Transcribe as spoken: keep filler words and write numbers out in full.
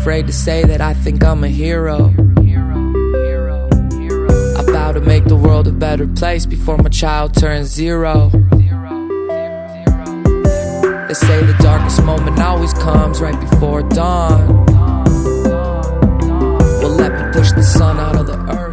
afraid to say that I think I'm a hero. I vow to make the world a better place before my child turns zero. They say the darkest moment always comes right before dawn. Well, let me push the sun out of the earth.